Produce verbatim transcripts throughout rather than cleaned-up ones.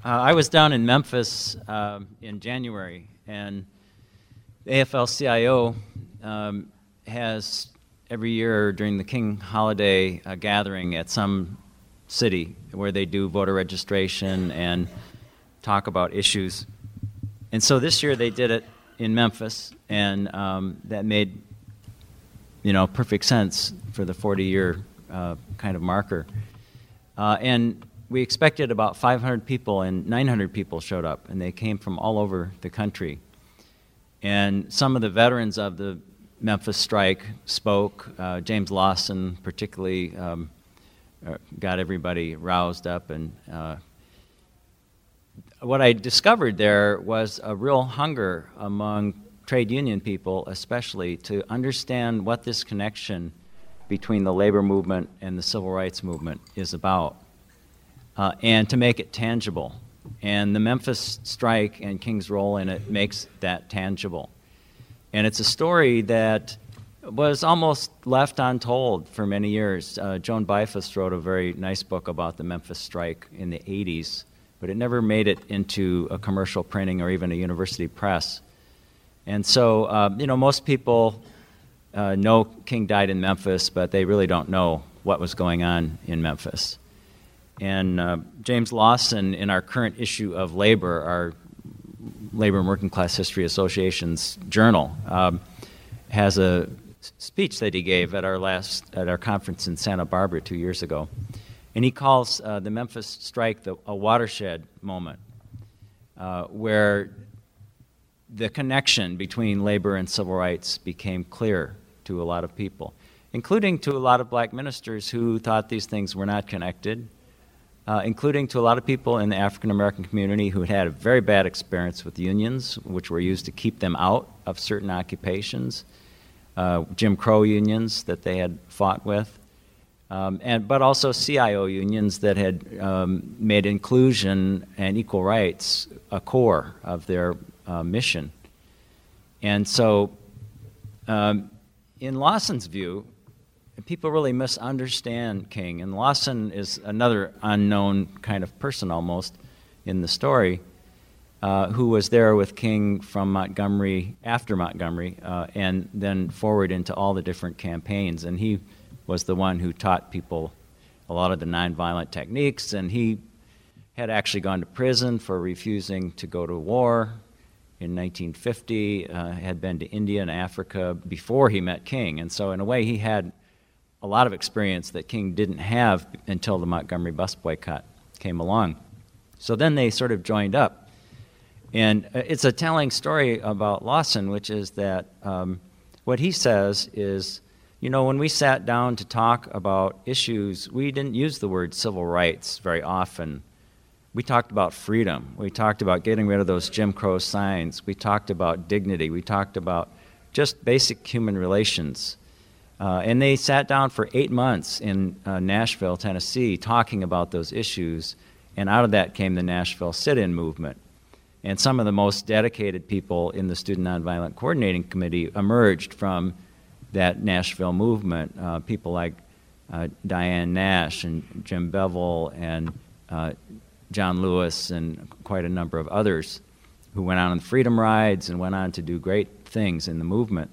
Uh, I was down in Memphis uh, in January, and the A F L C I O um, has every year during the King holiday a gathering at some city where they do voter registration and talk about issues. And so this year they did it in Memphis, and um, that made, you know, perfect sense for the forty-year uh, kind of marker. Uh, and we expected about five hundred people, and nine hundred people showed up, and they came from all over the country. And some of the veterans of the Memphis strike spoke. Uh, James Lawson particularly um, got everybody roused up. And uh, what I discovered there was a real hunger among trade union people, especially, to understand what this connection between the labor movement and the civil rights movement is about, uh, and to make it tangible. And the Memphis strike and King's role in it makes that tangible. And it's a story that was almost left untold for many years. Uh, Joan Bifus wrote a very nice book about the Memphis strike in the eighties, but it never made it into a commercial printing or even a university press. And so, uh, you know, most people uh, know King died in Memphis, but they really don't know what was going on in Memphis. And uh, James Lawson, in our current issue of Labor, our Labor and Working Class History Association's journal, um, has a speech that he gave at our last at our conference in Santa Barbara two years ago, and he calls uh, the Memphis strike the, a watershed moment, uh, where the connection between labor and civil rights became clear to a lot of people, including to a lot of black ministers who thought these things were not connected. Uh, including to a lot of people in the African-American community who had had a very bad experience with unions, which were used to keep them out of certain occupations, uh, Jim Crow unions that they had fought with, um, and but also C I O unions that had um, made inclusion and equal rights a core of their uh, mission. And so, um, in Lawson's view, people really misunderstand King, and Lawson is another unknown kind of person almost in the story, uh, who was there with King from Montgomery, after Montgomery, uh, and then forward into all the different campaigns. And he was the one who taught people a lot of the nonviolent techniques, and he had actually gone to prison for refusing to go to war in nineteen fifty, uh, had been to India and Africa before he met King. And so in a way he had a lot of experience that King didn't have until the Montgomery bus boycott came along. So then they sort of joined up. And it's a telling story about Lawson, which is that um, what he says is, you know, when we sat down to talk about issues, we didn't use the word civil rights very often. We talked about freedom. We talked about getting rid of those Jim Crow signs. We talked about dignity. We talked about just basic human relations. Uh, and they sat down for eight months in uh, Nashville, Tennessee, talking about those issues, and out of that came the Nashville sit-in movement. And some of the most dedicated people in the Student Nonviolent Coordinating Committee emerged from that Nashville movement, uh, people like uh, Diane Nash and Jim Bevel and uh, John Lewis and quite a number of others who went on the freedom rides and went on to do great things in the movement.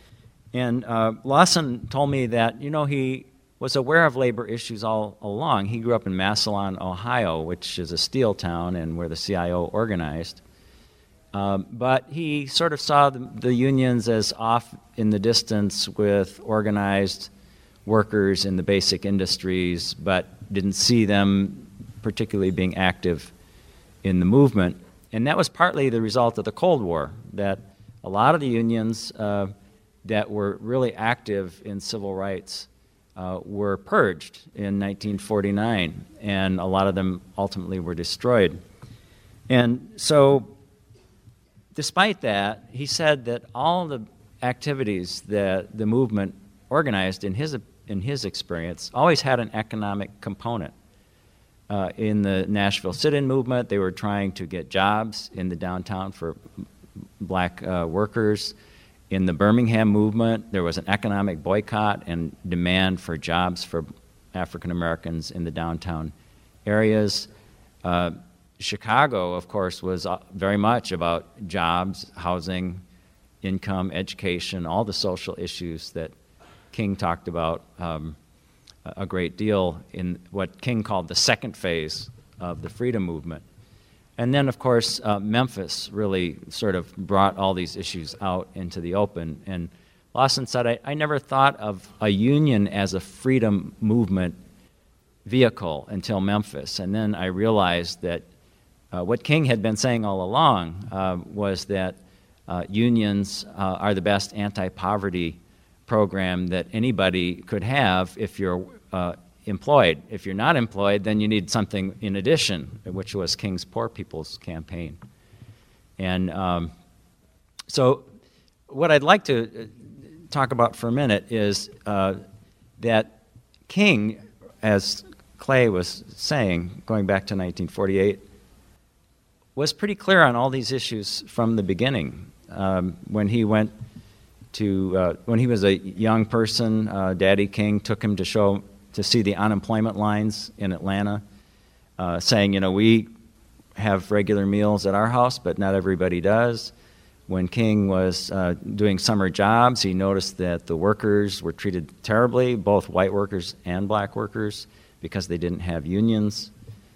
And uh, Lawson told me that, you know, he was aware of labor issues all along. He grew up in Massillon, Ohio, which is a steel town and where the C I O organized. Um, but he sort of saw the, the unions as off in the distance with organized workers in the basic industries, but didn't see them particularly being active in the movement. And that was partly the result of the Cold War, that a lot of the unions uh, that were really active in civil rights uh, were purged in nineteen forty-nine, and a lot of them ultimately were destroyed. And so, despite that, he said that all the activities that the movement organized in his in his experience always had an economic component. Uh, in the Nashville sit-in movement, they were trying to get jobs in the downtown for black uh, workers. In the Birmingham movement, there was an economic boycott and demand for jobs for African Americans in the downtown areas. Uh, Chicago, of course, was uh, very much about jobs, housing, income, education, all the social issues that King talked about um, a great deal in what King called the second phase of the freedom movement. And then, of course, uh, Memphis really sort of brought all these issues out into the open. And Lawson said, I, I never thought of a union as a freedom movement vehicle until Memphis. And then I realized that uh, what King had been saying all along uh, was that uh, unions uh, are the best anti-poverty program that anybody could have if you're uh, employed. If you're not employed, then you need something in addition, which was King's Poor People's Campaign. And um, so what I'd like to talk about for a minute is uh, that King, as Clay was saying, going back to nineteen forty-eight, was pretty clear on all these issues from the beginning. Um, when he went to, uh, when he was a young person, uh, Daddy King took him to show, to see the unemployment lines in Atlanta, uh, saying, you know, we have regular meals at our house, but not everybody does. When King was uh, doing summer jobs, he noticed that the workers were treated terribly, both white workers and black workers, because they didn't have unions.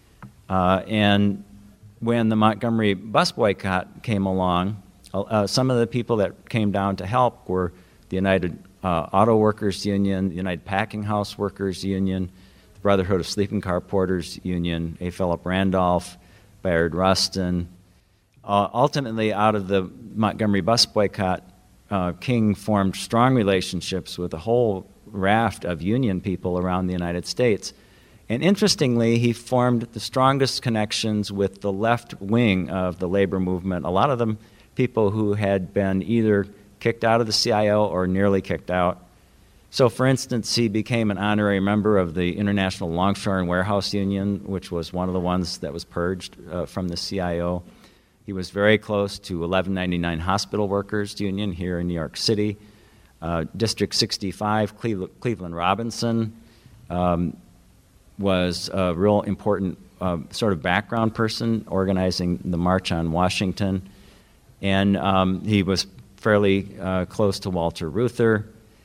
Uh, and when the Montgomery bus boycott came along, uh, some of the people that came down to help were the United uh, Auto Workers Union, the United Packing House Workers Union, the Brotherhood of Sleeping Car Porters Union, A. Philip Randolph, Bayard Rustin. Uh, ultimately, out of the Montgomery bus boycott, uh, King formed strong relationships with a whole raft of union people around the United States. And interestingly, he formed the strongest connections with the left wing of the labor movement, a lot of them people who had been either kicked out of the C I O or nearly kicked out. So, for instance, he became an honorary member of the International Longshore and Warehouse Union, which was one of the ones that was purged uh, from the C I O. He was very close to eleven ninety-nine Hospital Workers Union here in New York City. Uh, District sixty-five, Cleveland, Cleveland Robinson, um, was a real important uh, sort of background person organizing the March on Washington. And um, he was fairly uh, close to Walter Reuther.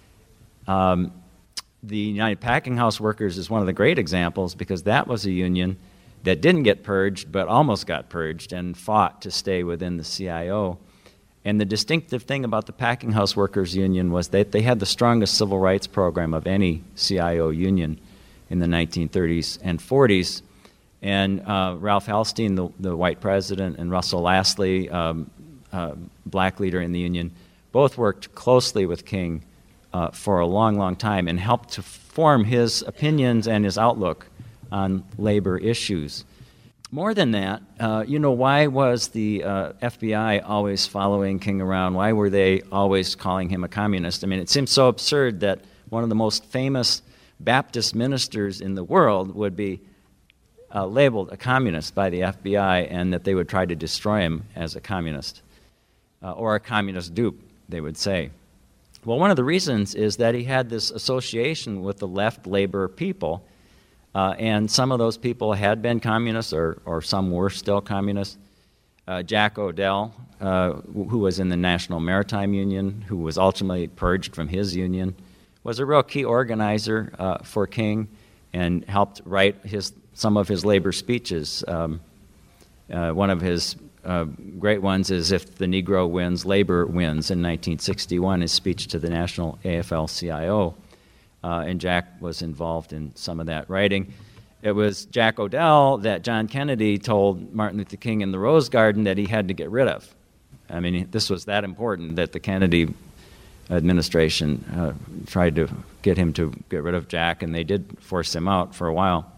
Um, the United Packing House Workers is one of the great examples because that was a union that didn't get purged but almost got purged and fought to stay within the C I O. And the distinctive thing about the Packing House Workers Union was that they had the strongest civil rights program of any C I O union in the nineteen thirties and forties. And uh, Ralph Hallstein, the, the white president, and Russell Lastly, um, uh, black leader in the union, both worked closely with King uh, for a long, long time and helped to form his opinions and his outlook on labor issues. More than that, uh, you know, why was the uh, F B I always following King around? Why were they always calling him a communist? I mean, it seems so absurd that one of the most famous Baptist ministers in the world would be uh, labeled a communist by the F B I and that they would try to destroy him as a communist, uh, or a communist dupe, they would say. Well, one of the reasons is that he had this association with the left labor people, uh, and some of those people had been communists, or, or some were still communists. Uh, Jack Odell, uh, who was in the National Maritime Union, who was ultimately purged from his union, was a real key organizer uh, for King and helped write his, some of his labor speeches. Um, uh, one of his uh, great ones is "If the Negro Wins, Labor Wins" in nineteen sixty-one, his speech to the National A F L C I O. Uh, and Jack was involved in some of that writing. It was Jack Odell that John Kennedy told Martin Luther King in the Rose Garden that he had to get rid of. I mean, this was that important that the Kennedy administration uh, tried to get him to get rid of Jack, and they did force him out for a while.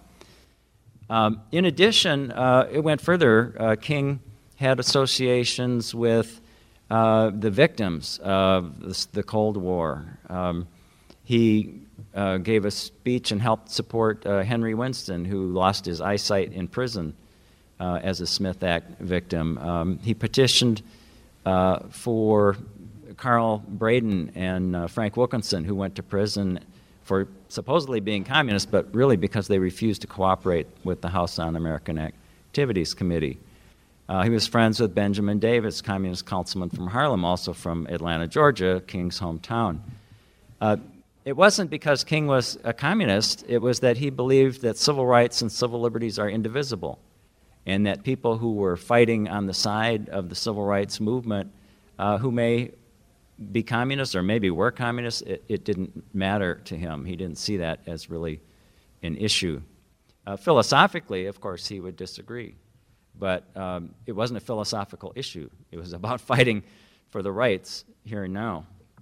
Um, in addition, uh, it went further. Uh, King had associations with uh, the victims of the, the Cold War. Um, he uh, gave a speech and helped support uh, Henry Winston, who lost his eyesight in prison uh, as a Smith Act victim. Um, he petitioned uh, for Carl Braden and uh, Frank Wilkinson, who went to prison for supposedly being communists, but really because they refused to cooperate with the House Un-American Act Activities Committee. Uh, he was friends with Benjamin Davis, communist councilman from Harlem, also from Atlanta, Georgia, King's hometown. Uh, it wasn't because King was a communist, it was that he believed that civil rights and civil liberties are indivisible, and that people who were fighting on the side of the civil rights movement, uh, who may be communists or maybe were communists, it, it didn't matter to him. He didn't see that as really an issue. Uh, philosophically, of course, he would disagree. But um, it wasn't a philosophical issue. It was about fighting for the rights here and now.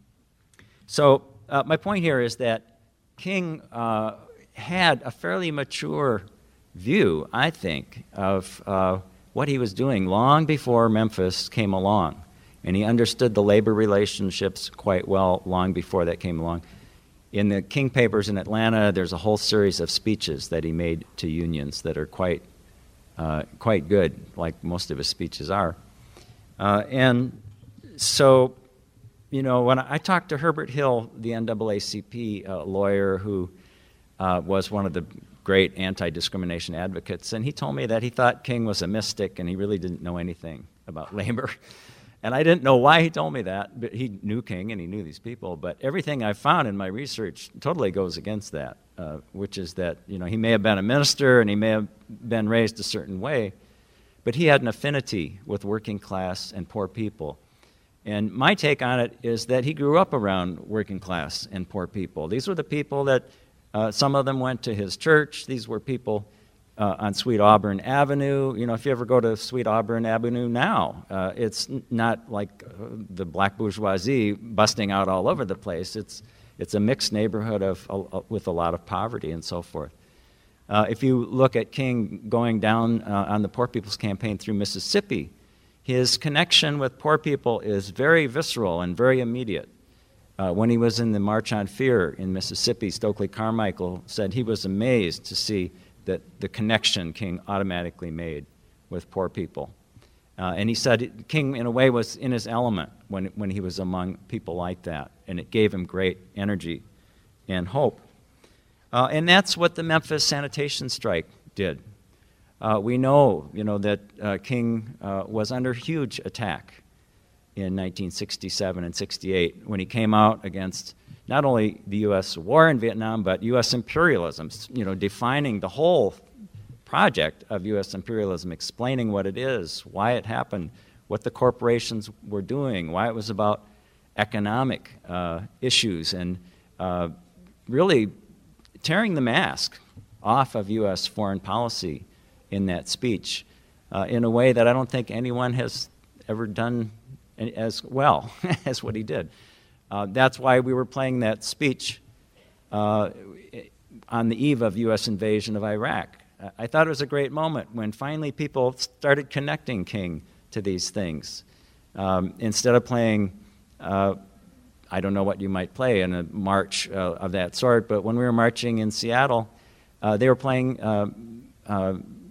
So uh, my point here is that King uh, had a fairly mature view, I think, of uh, what he was doing long before Memphis came along. And he understood the labor relationships quite well long before that came along. In the King Papers in Atlanta, there's a whole series of speeches that he made to unions that are quite Uh, quite good, like most of his speeches are. Uh, and so, you know, when I, I talked to Herbert Hill, the N double A C P uh, lawyer who uh, was one of the great anti-discrimination advocates, and he told me that he thought King was a mystic and he really didn't know anything about labor. And I didn't know why he told me that, but he knew King and he knew these people. But everything I found in my research totally goes against that, uh, which is that, you know, he may have been a minister and he may have been raised a certain way, but he had an affinity with working class and poor people. And my take on it is that he grew up around working class and poor people. These were the people that, uh, some of them went to his church. These were people Uh, on Sweet Auburn Avenue. You know, if you ever go to Sweet Auburn Avenue now, uh, it's n- not like uh, the black bourgeoisie busting out all over the place. It's it's a mixed neighborhood of uh, with a lot of poverty and so forth. Uh, if you look at King going down uh, on the Poor People's Campaign through Mississippi, his connection with poor people is very visceral and very immediate. Uh, when he was in the March on Fear in Mississippi, Stokely Carmichael said he was amazed to see that the connection King automatically made with poor people. Uh, and he said King, in a way, was in his element when, when he was among people like that, and it gave him great energy and hope. Uh, and that's what the Memphis sanitation strike did. Uh, we know, you know, that uh, King uh, was under huge attack in nineteen sixty-seven and sixty-eight when he came out against not only the U S war in Vietnam, but U S imperialism, you know, defining the whole project of U S imperialism, explaining what it is, why it happened, what the corporations were doing, why it was about economic uh, issues, and uh, really tearing the mask off of U S foreign policy in that speech uh, in a way that I don't think anyone has ever done as well as what he did. Uh, that's why we were playing that speech uh, on the eve of U S invasion of Iraq. I thought it was a great moment when finally people started connecting King to these things. Um, instead of playing, uh, I don't know what you might play in a march uh, of that sort, but when we were marching in Seattle, uh, they were playing uh, uh,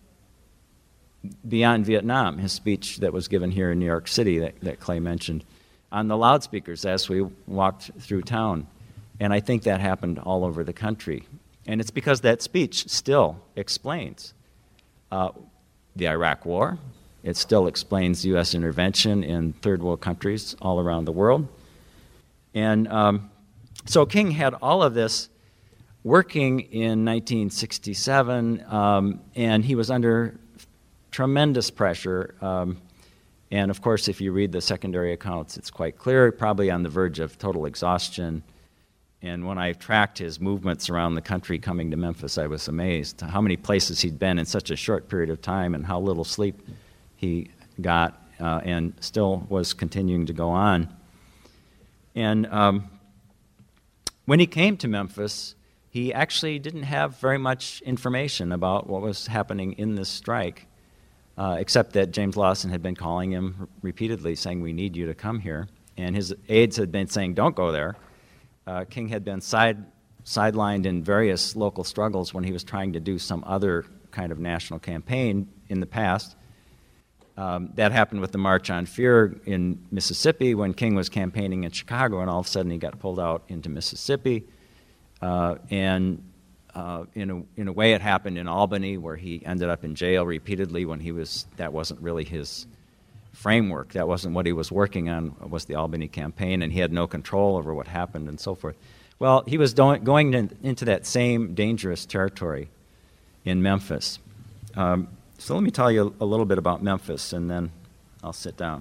Beyond Vietnam, his speech that was given here in New York City that, that Clay mentioned, on the loudspeakers as we walked through town. And I think that happened all over the country. And it's because that speech still explains uh, the Iraq War. It still explains U S intervention in third world countries all around the world. And um, so King had all of this working in nineteen sixty-seven, um, and he was under tremendous pressure. Um, And, of course, if you read the secondary accounts, it's quite clear, probably on the verge of total exhaustion. And when I tracked his movements around the country coming to Memphis, I was amazed how many places he'd been in such a short period of time and how little sleep he got uh, and still was continuing to go on. And um, when he came to Memphis, he actually didn't have very much information about what was happening in this strike. Uh, except that James Lawson had been calling him repeatedly saying, we need you to come here. And his aides had been saying, don't go there. Uh, King had been side, sidelined in various local struggles when he was trying to do some other kind of national campaign in the past. Um, that happened with the March on Fear in Mississippi when King was campaigning in Chicago, and all of a sudden he got pulled out into Mississippi. Uh, and Uh, in a in a way, it happened in Albany, where he ended up in jail repeatedly when he was. That wasn't really his framework. That wasn't what he was working on. Was the Albany campaign, and he had no control over what happened and so forth. Well, he was do- going in, into that same dangerous territory in Memphis. Um, so let me tell you a, a little bit about Memphis, and then I'll sit down.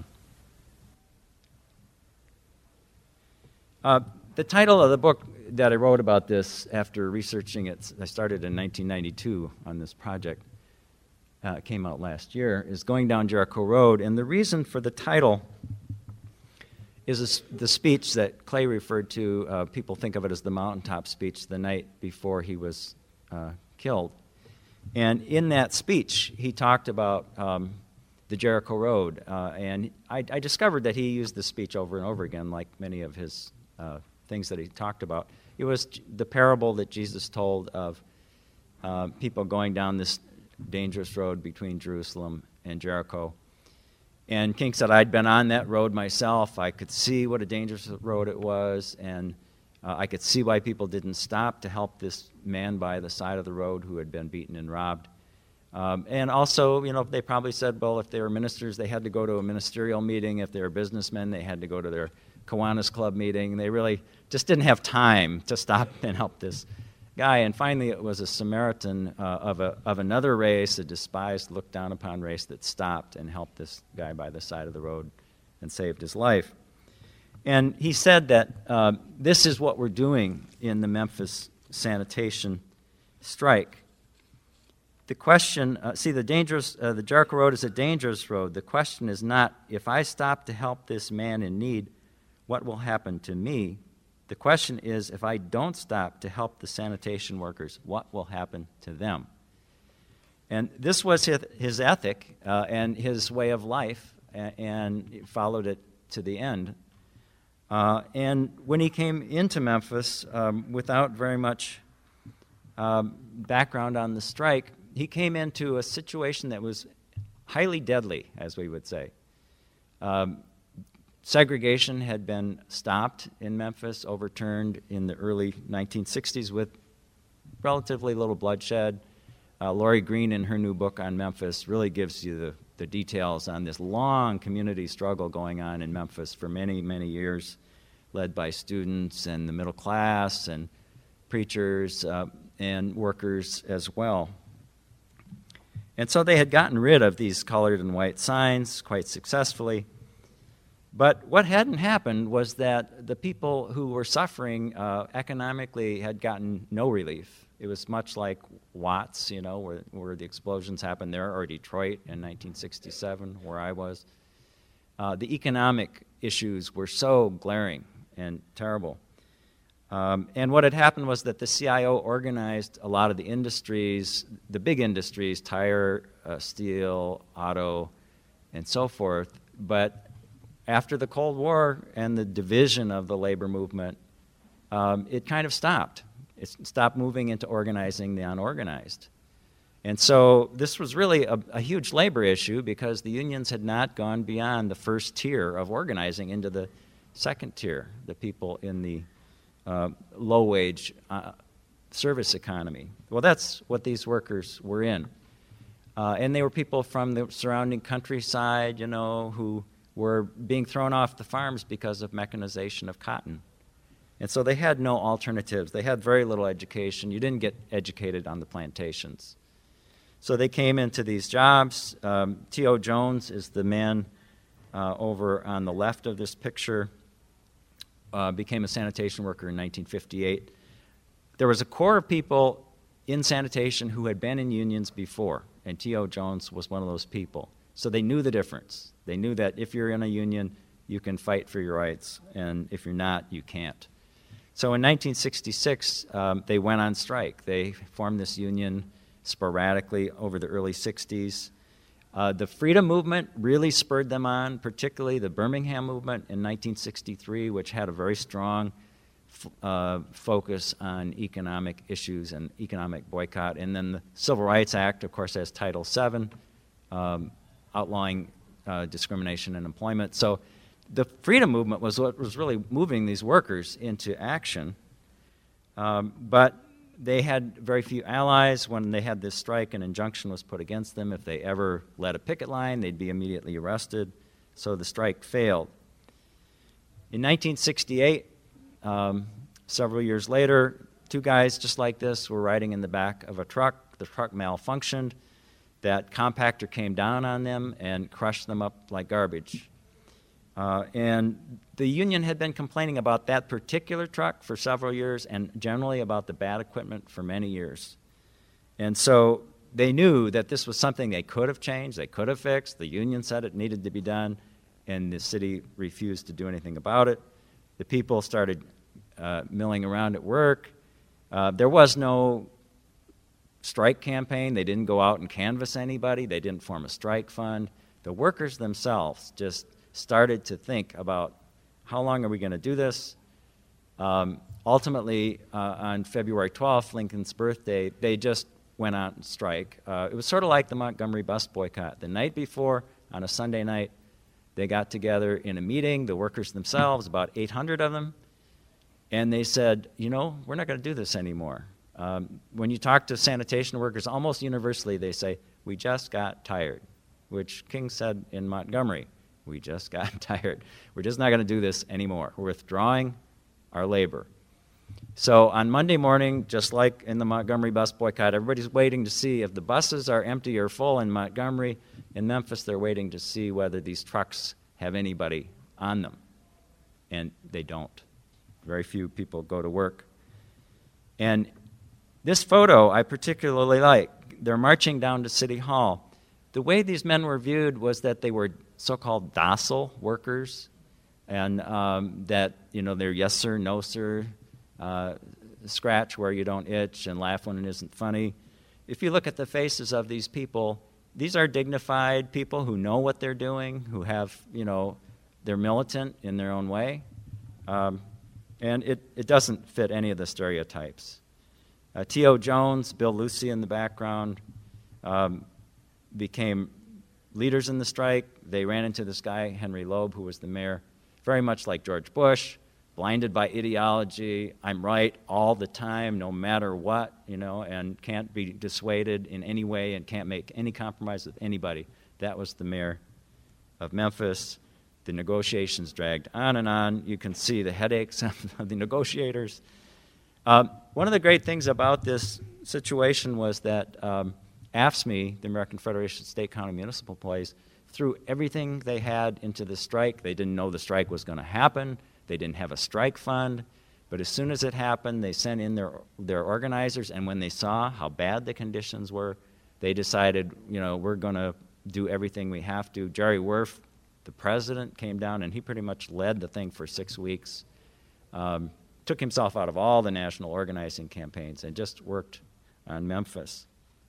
Uh, the title of the book that I wrote about this after researching it, I started in nineteen ninety-two on this project, uh, came out last year, is Going Down Jericho Road. And the reason for the title is this, the speech that Clay referred to. Uh, people think of it as the mountaintop speech the night before he was uh, killed. And in that speech, he talked about um, the Jericho Road. Uh, and I, I discovered that he used this speech over and over again, like many of his uh, things that he talked about. It was the parable that Jesus told of uh, people going down this dangerous road between Jerusalem and Jericho. And King said, I'd been on that road myself. I could see what a dangerous road it was, and uh, I could see why people didn't stop to help this man by the side of the road who had been beaten and robbed. Um, and also, you know, they probably said, well, if they were ministers, they had to go to a ministerial meeting. If they were businessmen, they had to go to their Kiwanis Club meeting. They really just didn't have time to stop and help this guy. And finally, it was a Samaritan uh, of a of another race, a despised, looked down upon race, that stopped and helped this guy by the side of the road and saved his life. And he said that uh, this is what we're doing in the Memphis sanitation strike. The question, uh, see, the dangerous, uh, the Jericho Road is a dangerous road. The question is not, if I stop to help this man in need, what will happen to me? The question is, if I don't stop to help the sanitation workers, what will happen to them? And this was his, his ethic uh, and his way of life, and, and he followed it to the end. Uh, and when he came into Memphis, um, without very much um, background on the strike, he came into a situation that was highly deadly, as we would say. Um, segregation had been stopped in Memphis, overturned in the early nineteen sixties with relatively little bloodshed. Uh, Lori Green, in her new book on Memphis, really gives you the, the details on this long community struggle going on in Memphis for many, many years, led by students and the middle class and preachers uh, and workers as well. And so they had gotten rid of these colored and white signs quite successfully. But what hadn't happened was that the people who were suffering uh, economically had gotten no relief. It was much like Watts, you know, where, where the explosions happened there, or Detroit in nineteen sixty-seven, where I was. Uh, the economic issues were so glaring and terrible. Um, and what had happened was that the C I O organized a lot of the industries, the big industries, tire, uh, steel, auto, and so forth. But after the Cold War and the division of the labor movement, um, it kind of stopped. It stopped moving into organizing the unorganized. And so this was really a, a huge labor issue because the unions had not gone beyond the first tier of organizing into the second tier, the people in the uh, low-wage uh, service economy. Well, that's what these workers were in. Uh, and they were people from the surrounding countryside, you know, who were being thrown off the farms because of mechanization of cotton. And so they had no alternatives. They had very little education. You didn't get educated on the plantations. So they came into these jobs. Um, T O Jones is the man uh, over on the left of this picture, uh, became a sanitation worker in nineteen fifty-eight. There was a core of people in sanitation who had been in unions before, and T O Jones was one of those people. So they knew the difference. They knew that if you're in a union, you can fight for your rights, and if you're not, you can't. So in nineteen sixty-six, um, they went on strike. They formed this union sporadically over the early sixties. Uh, the freedom movement really spurred them on, particularly the Birmingham movement in nineteen sixty-three, which had a very strong f- uh, focus on economic issues and economic boycott. And then the Civil Rights Act, of course, has Title seven, um, outlawing uh, discrimination in employment. So the freedom movement was what was really moving these workers into action. Um, but they had very few allies. When they had this strike, an injunction was put against them. If they ever led a picket line, they'd be immediately arrested. So the strike failed. In nineteen sixty-eight, um, several years later, two guys just like this were riding in the back of a truck. The truck malfunctioned. That compactor came down on them and crushed them up like garbage. Uh, and the union had been complaining about that particular truck for several years and generally about the bad equipment for many years. And so they knew that this was something they could have changed, they could have fixed. The union said it needed to be done, and the city refused to do anything about it. The people started uh, milling around at work. Uh, there was no strike campaign. They didn't go out and canvass anybody. They didn't form a strike fund. The workers themselves just started to think about how long are we going to do this. Um, ultimately, uh, on February twelfth, Lincoln's birthday, they just went on strike. Uh, it was sort of like the Montgomery bus boycott. The night before, on a Sunday night, they got together in a meeting, the workers themselves, about eight hundred of them, and they said, you know, we're not going to do this anymore. Um, when you talk to sanitation workers, almost universally they say, we just got tired, which King said in Montgomery. We just got tired. We're just not going to do this anymore. We're withdrawing our labor. So on Monday morning, just like in the Montgomery bus boycott, everybody's waiting to see if the buses are empty or full in Montgomery. In Memphis, they're waiting to see whether these trucks have anybody on them. And they don't. Very few people go to work. And this photo I particularly like. They're marching down to City Hall. The way these men were viewed was that they were so-called docile workers, and um, that, you know, they're yes sir, no sir, uh, scratch where you don't itch and laugh when it isn't funny. If you look at the faces of these people, these are dignified people who know what they're doing, who have, you know, they're militant in their own way, um, and it, it doesn't fit any of the stereotypes. Uh, T O Jones, Bill Lucy in the background, um, became leaders in the strike. They ran into this guy, Henry Loeb, who was the mayor, very much like George Bush, blinded by ideology. I'm right all the time, no matter what, you know, and can't be dissuaded in any way and can't make any compromise with anybody. That was the mayor of Memphis. The negotiations dragged on and on. You can see the headaches of the negotiators. Um, one of the great things about this situation was that um, A F S M E, the American Federation of State, County, Municipal Employees, threw everything they had into the strike. They didn't know the strike was going to happen. They didn't have a strike fund. But as soon as it happened, they sent in their, their organizers, and when they saw how bad the conditions were, they decided, you know, we're going to do everything we have to. Jerry Werf, the president, came down, and he pretty much led the thing for six weeks, um, took himself out of all the national organizing campaigns, and just worked on Memphis.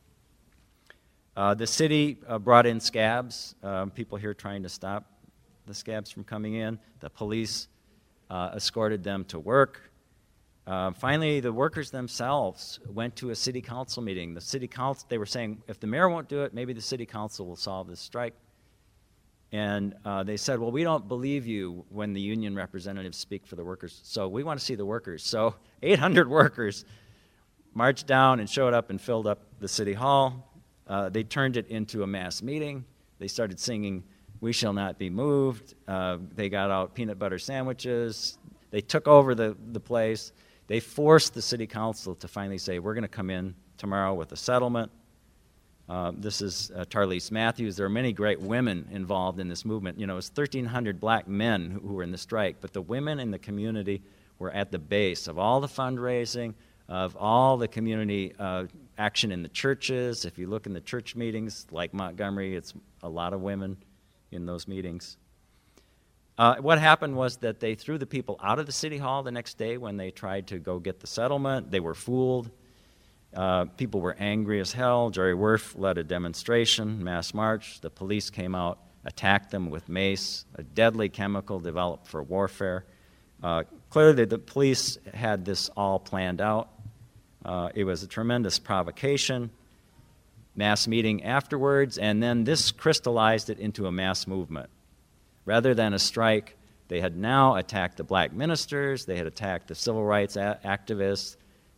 Uh, the city uh, brought in scabs, um, people here trying to stop the scabs from coming in. The police uh, escorted them to work. Uh, finally, the workers themselves went to a city council meeting. The city council, they were saying, if the mayor won't do it, maybe the city council will solve this strike. And uh, they said, well, we don't believe you when the union representatives speak for the workers, so we want to see the workers. So eight hundred workers marched down and showed up and filled up the city hall. Uh, they turned it into a mass meeting. They started singing, "We Shall Not Be Moved." Uh, they got out peanut butter sandwiches. They took over the, the place. They forced the city council to finally say, we're going to come in tomorrow with a settlement. Uh, this is uh, Tarlese Matthews. There are many great women involved in this movement. You know, it was thirteen hundred black men who, who were in the strike, but the women in the community were at the base of all the fundraising, of all the community uh, action in the churches. If you look in the church meetings, like Montgomery, it's a lot of women in those meetings. Uh, what happened was that they threw the people out of the city hall the next day when they tried to go get the settlement. They were fooled. Uh, people were angry as hell. Jerry Werf led a demonstration, mass march. The police came out, attacked them with mace, a deadly chemical developed for warfare. Uh, clearly, the police had this all planned out. Uh, it was a tremendous provocation, mass meeting afterwards, and then this crystallized it into a mass movement. Rather than a strike, they had now attacked the black ministers, they had attacked the civil rights a- activists,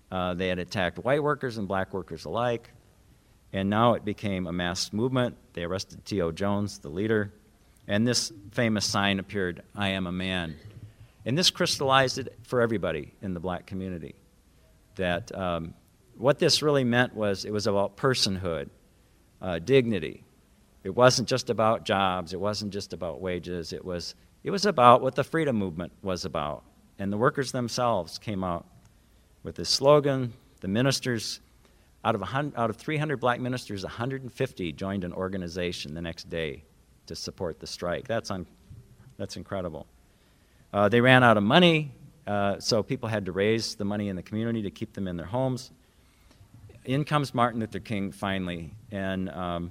Uh, they had attacked white workers and black workers alike. And now it became a mass movement. They arrested T O Jones, the leader. And this famous sign appeared, "I am a man." And this crystallized it for everybody in the black community. That um, what this really meant was it was about personhood, uh, dignity. It wasn't just about jobs. It wasn't just about wages. It was, it was about what the freedom movement was about. And the workers themselves came out with this slogan. The ministers, out of, one hundred, out of three hundred black ministers, one hundred fifty joined an organization the next day to support the strike. That's, un, that's incredible. Uh, they ran out of money, uh, so people had to raise the money in the community to keep them in their homes. In comes Martin Luther King finally, and um,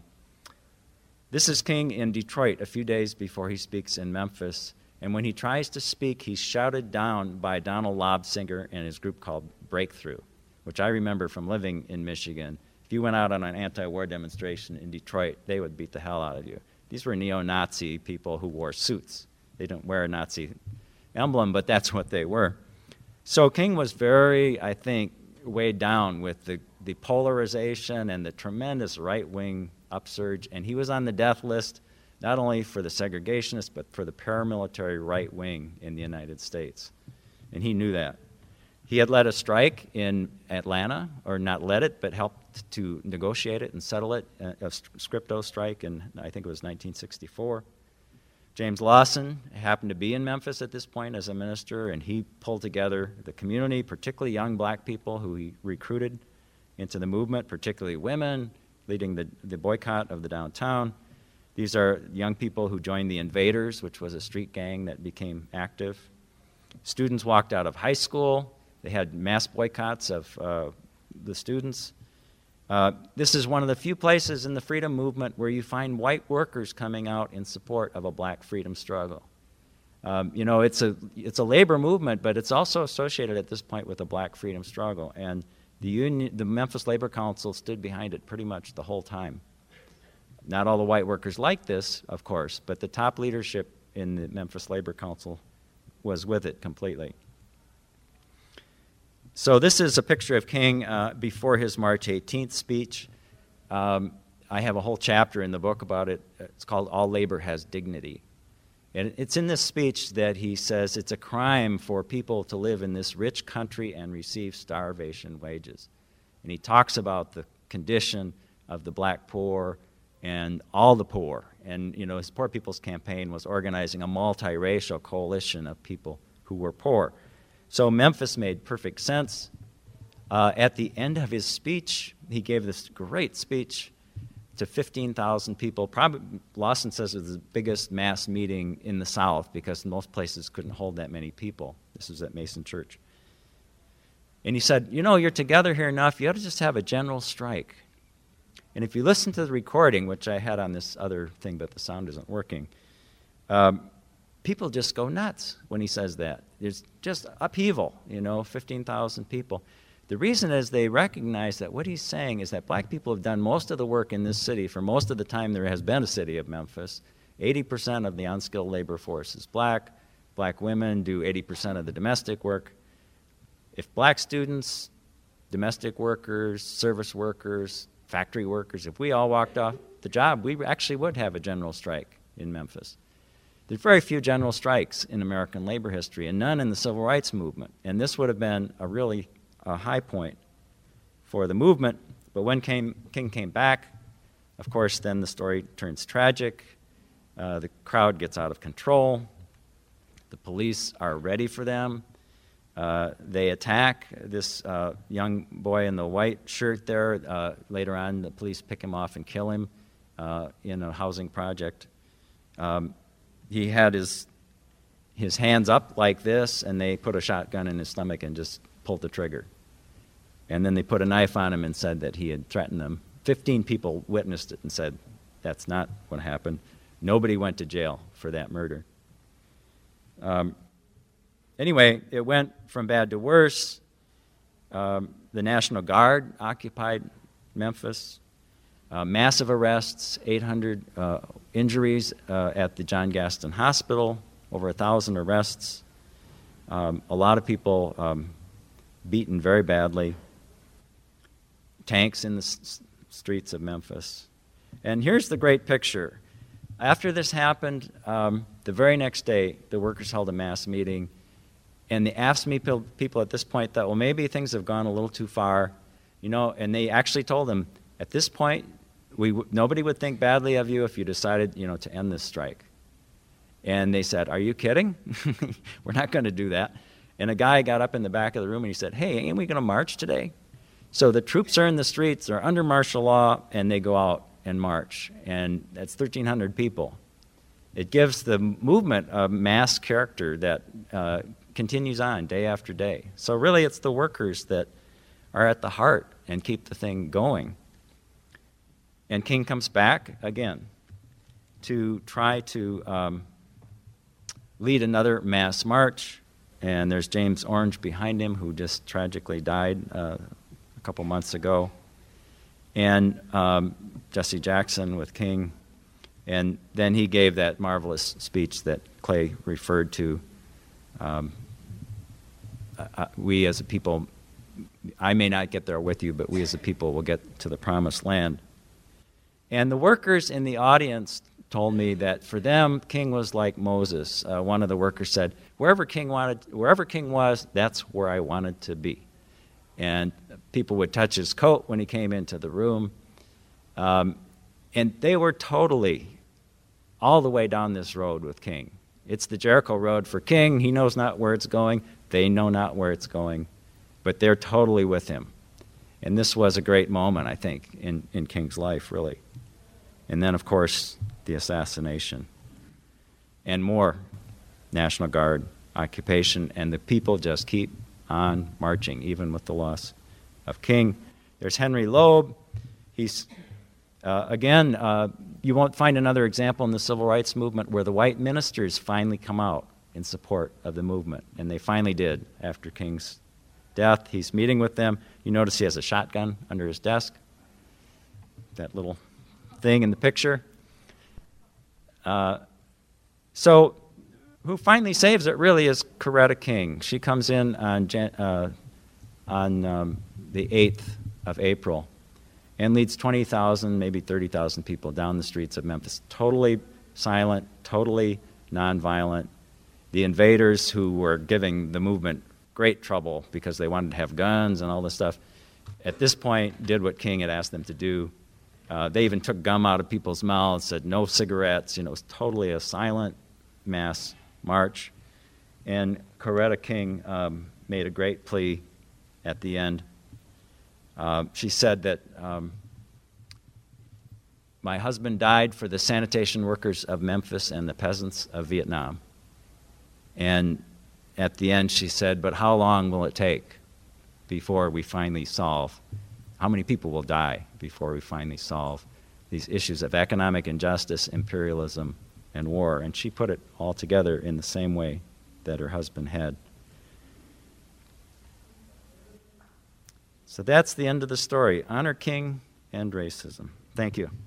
this is King in Detroit a few days before he speaks in Memphis. And when he tries to speak, he's shouted down by Donald Lobsinger and his group called Breakthrough, which I remember from living in Michigan. If you went out on an anti-war demonstration in Detroit, they would beat the hell out of you. These were neo-Nazi people who wore suits. They didn't wear a Nazi emblem, but that's what they were. So King was very, I think, weighed down with the, the polarization and the tremendous right-wing upsurge, and he was on the death list not only for the segregationists, but for the paramilitary right wing in the United States. And he knew that. He had led a strike in Atlanta, or not led it, but helped to negotiate it and settle it, a Scripto strike in, I think it was nineteen sixty-four. James Lawson happened to be in Memphis at this point as a minister, and he pulled together the community, particularly young black people who he recruited into the movement, particularly women, leading the, the boycott of the downtown. These are young people who joined the Invaders, which was a street gang that became active. Students walked out of high school. They had mass boycotts of uh, the students. Uh, this is one of the few places in the freedom movement where you find white workers coming out in support of a black freedom struggle. Um, you know, it's a, it's a labor movement, but it's also associated at this point with a black freedom struggle. And the, union, the Memphis Labor Council stood behind it pretty much the whole time. Not all the white workers liked this, of course, but the top leadership in the Memphis Labor Council was with it completely. So this is a picture of King uh, before his March eighteenth speech. Um, I have a whole chapter in the book about it. It's called All Labor Has Dignity. And it's in this speech that he says it's a crime for people to live in this rich country and receive starvation wages. And he talks about the condition of the black poor and all the poor. And, you know, his Poor People's Campaign was organizing a multiracial coalition of people who were poor. So Memphis made perfect sense. Uh, at the end of his speech, he gave this great speech to fifteen thousand people. Probably, Lawson says it was the biggest mass meeting in the South because most places couldn't hold that many people. This was at Mason Church. And he said, you know, you're together here enough, you ought to just have a general strike. And if you listen to the recording, which I had on this other thing, but the sound isn't working, um, people just go nuts when he says that. There's just upheaval, you know, fifteen thousand people. The reason is they recognize that what he's saying is that black people have done most of the work in this city for most of the time there has been a city of Memphis. eighty percent of the unskilled labor force is black. Black women do eighty percent of the domestic work. If black students, domestic workers, service workers, factory workers, if we all walked off the job, we actually would have a general strike in Memphis. There's very few general strikes in American labor history, and none in the civil rights movement. And this would have been a really a high point for the movement. But when came, King came back, of course, then the story turns tragic. Uh, the crowd gets out of control. The police are ready for them. Uh, they attack this uh, young boy in the white shirt there. Uh, later on, the police pick him off and kill him uh, in a housing project. Um, he had his, his hands up like this, and they put a shotgun in his stomach and just pulled the trigger. And then they put a knife on him and said that he had threatened them. Fifteen people witnessed it and said, that's not what happened. Nobody went to jail for that murder. Um, Anyway, it went from bad to worse. Um, the National Guard occupied Memphis. Uh, massive arrests, eight hundred uh, injuries uh, at the John Gaston Hospital, over one thousand arrests. Um, a lot of people um, beaten very badly. tanks in the s- streets of Memphis. And here's the great picture. After this happened, um, the very next day, the workers held a mass meeting, and the A F S C M E people at this point thought, well, maybe things have gone a little too far, you know, and they actually told them, at this point, we w- nobody would think badly of you if you decided, you know, to end this strike. And they said, are you kidding? We're not going to do that. And a guy got up in the back of the room and he said, hey, ain't we going to march today? So the troops are in the streets, they're under martial law, and they go out and march. And that's thirteen hundred people. It gives the movement a mass character that uh, continues on day after day. So really it's the workers that are at the heart and keep the thing going. And King comes back again to try to um, lead another mass march. And there's James Orange behind him, who just tragically died uh, a couple months ago. And um, Jesse Jackson with King. And then he gave that marvelous speech that Clay referred to. Um, uh, we as a people, I may not get there with you, but we as a people will get to the promised land. And the workers in the audience told me that for them, King was like Moses. Uh, one of the workers said, wherever King wanted, wherever King was, that's where I wanted to be. And people would touch his coat when he came into the room. Um, and they were totally all the way down this road with King. It's the Jericho road for King. He knows not where it's going. They know not where it's going. But they're totally with him. And this was a great moment, I think, in, in King's life, really. And then, of course, the assassination. And more. National Guard, occupation, and the people just keep on marching, even with the loss of King. There's Henry Loeb. He's, uh, again, uh, you won't find another example in the civil rights movement where the white ministers finally come out in support of the movement. And they finally did after King's death. He's meeting with them. You notice he has a shotgun under his desk. That little thing in the picture. Uh, so who finally saves it really is Coretta King. She comes in on, Jan- uh, on um, the eighth of April and leads twenty thousand, maybe thirty thousand people down the streets of Memphis. Totally silent, totally nonviolent. The invaders who were giving the movement great trouble because they wanted to have guns and all this stuff, at this point did what King had asked them to do. Uh, they even took gum out of people's mouths, said no cigarettes. You know, it was totally a silent mass march. And Coretta King um, made a great plea at the end. Uh, she said that um, my husband died for the sanitation workers of Memphis and the peasants of Vietnam. And at the end she said, but how long will it take before we finally solve? How many people will die before we finally solve these issues of economic injustice, imperialism, and war? And she put it all together in the same way that her husband had. So that's the end of the story. Honor King and racism. Thank you.